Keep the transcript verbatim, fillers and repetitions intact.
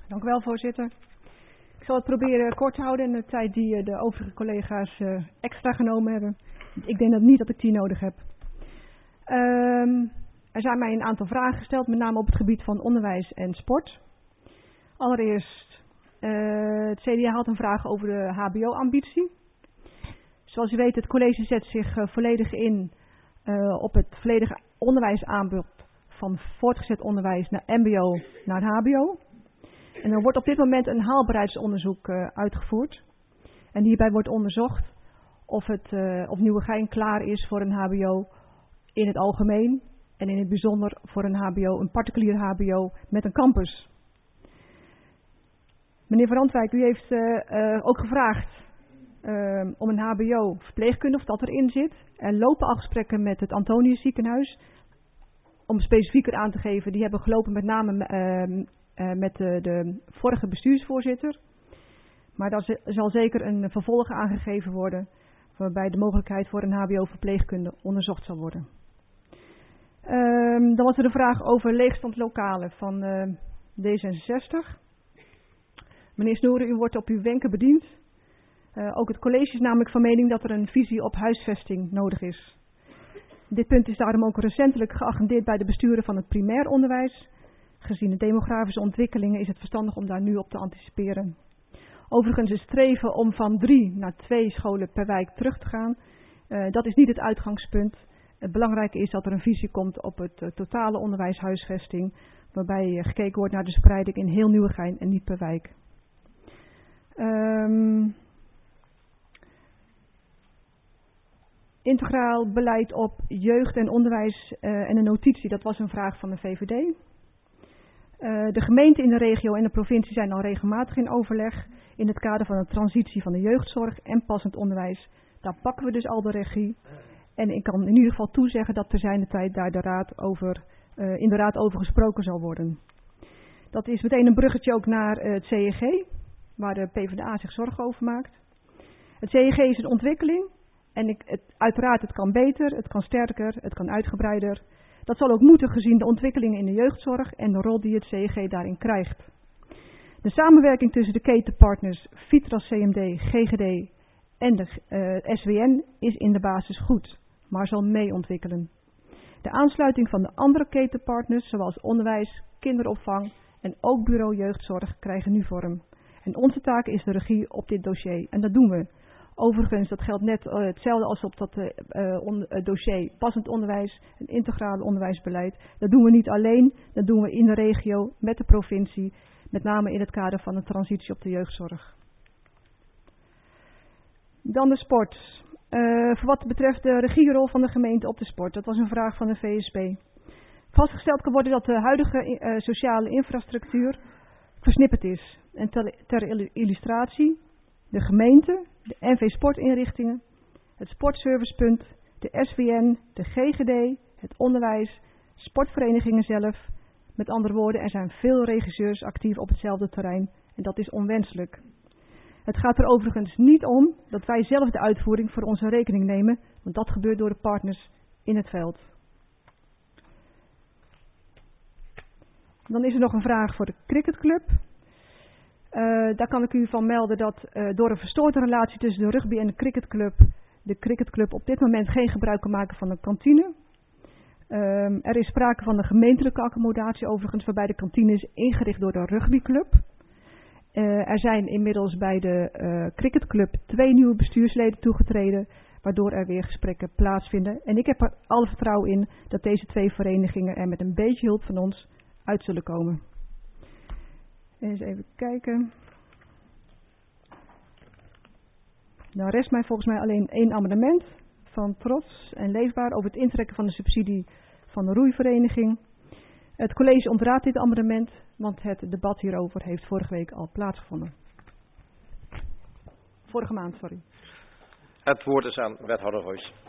Dank u wel, voorzitter. Ik zal het proberen kort te houden in de tijd die de overige collega's uh, extra genomen hebben. Ik denk dat niet dat ik die nodig heb. Um, er zijn mij een aantal vragen gesteld, met name op het gebied van onderwijs en sport. Allereerst, uh, het C D A had een vraag over de H B O-ambitie. Zoals u weet, het college zet zich uh, volledig in uh, op het volledige onderwijsaanbod van voortgezet onderwijs naar M B O naar H B O. En er wordt op dit moment een haalbaarheidsonderzoek uh, uitgevoerd. En hierbij wordt onderzocht of, het, uh, of Nieuwegein klaar is voor een H B O in het algemeen. En in het bijzonder voor een H B O, een particulier H B O met een campus. Meneer Van Randwijk, u heeft uh, uh, ook gevraagd uh, om een H B O verpleegkunde, of dat erin zit. Er lopen al gesprekken met het Antonius ziekenhuis. Om specifieker aan te geven, die hebben gelopen met name uh, uh, met de, de vorige bestuursvoorzitter. Maar daar zal zeker een vervolg aangegeven worden, waarbij de mogelijkheid voor een H B O verpleegkunde onderzocht zal worden. Um, dan was er de vraag over leegstand lokalen van uh, D zesenzestig. Meneer Snoeren, u wordt op uw wenken bediend. Uh, ook het college is namelijk van mening dat er een visie op huisvesting nodig is. Dit punt is daarom ook recentelijk geagendeerd bij de besturen van het primair onderwijs. Gezien de demografische ontwikkelingen is het verstandig om daar nu op te anticiperen. Overigens is streven om van drie naar twee scholen per wijk terug te gaan. Uh, dat is niet het uitgangspunt. Het belangrijke is dat er een visie komt op het uh, totale onderwijshuisvesting, waarbij uh, gekeken wordt naar de spreiding in heel Nieuwegein en niet per wijk. Um, integraal beleid op jeugd en onderwijs uh, en een notitie, dat was een vraag van de V V D. Uh, de gemeenten in de regio en de provincie zijn al regelmatig in overleg in het kader van de transitie van de jeugdzorg en passend onderwijs. Daar pakken we dus al de regie. En ik kan in ieder geval toezeggen dat ter zijner tijd daar de raad over, uh, in de raad over gesproken zal worden. Dat is meteen een bruggetje ook naar uh, het C E G, waar de PvdA zich zorgen over maakt. Het C E G is een ontwikkeling en ik, het, uiteraard het kan beter, het kan sterker, het kan uitgebreider. Dat zal ook moeten gezien de ontwikkelingen in de jeugdzorg en de rol die het C E G daarin krijgt. De samenwerking tussen de ketenpartners Vitras, C M D, G G D en de uh, S W N is in de basis goed, maar zal mee ontwikkelen. De aansluiting van de andere ketenpartners, zoals onderwijs, kinderopvang en ook bureau jeugdzorg, krijgen nu vorm. En onze taak is de regie op dit dossier. En dat doen we. Overigens, dat geldt net uh, hetzelfde als op dat uh, on, uh, dossier passend onderwijs en integrale onderwijsbeleid. Dat doen we niet alleen, dat doen we in de regio met de provincie, met name in het kader van de transitie op de jeugdzorg. Dan de sport. Uh, voor wat betreft de regierol van de gemeente op de sport. Dat was een vraag van de V S B. Vastgesteld kan worden dat de huidige uh, sociale infrastructuur versnipperd is. En ter, ter illustratie, de gemeente, de N V sportinrichtingen, het sportservicepunt, de S W N, de G G D, het onderwijs, sportverenigingen zelf. Met andere woorden, er zijn veel regisseurs actief op hetzelfde terrein en dat is onwenselijk. Het gaat er overigens niet om dat wij zelf de uitvoering voor onze rekening nemen, want dat gebeurt door de partners in het veld. Dan is er nog een vraag voor de cricketclub. Uh, daar kan ik u van melden dat uh, door een verstoorde relatie tussen de rugby en de cricketclub, de cricketclub op dit moment geen gebruik kan maken van de kantine. Um, er is sprake van een gemeentelijke accommodatie overigens, waarbij de kantine is ingericht door de rugbyclub. Uh, er zijn inmiddels bij de uh, cricketclub twee nieuwe bestuursleden toegetreden, waardoor er weer gesprekken plaatsvinden. En ik heb er alle vertrouwen in dat deze twee verenigingen er met een beetje hulp van ons uit zullen komen. Eens even kijken. Nou rest mij volgens mij alleen één amendement van Trots en Leefbaar over het intrekken van de subsidie van de roeivereniging. Het college ontraadt dit amendement, want het debat hierover heeft vorige week al plaatsgevonden. Vorige maand, sorry. Het woord is aan wethouder Royce.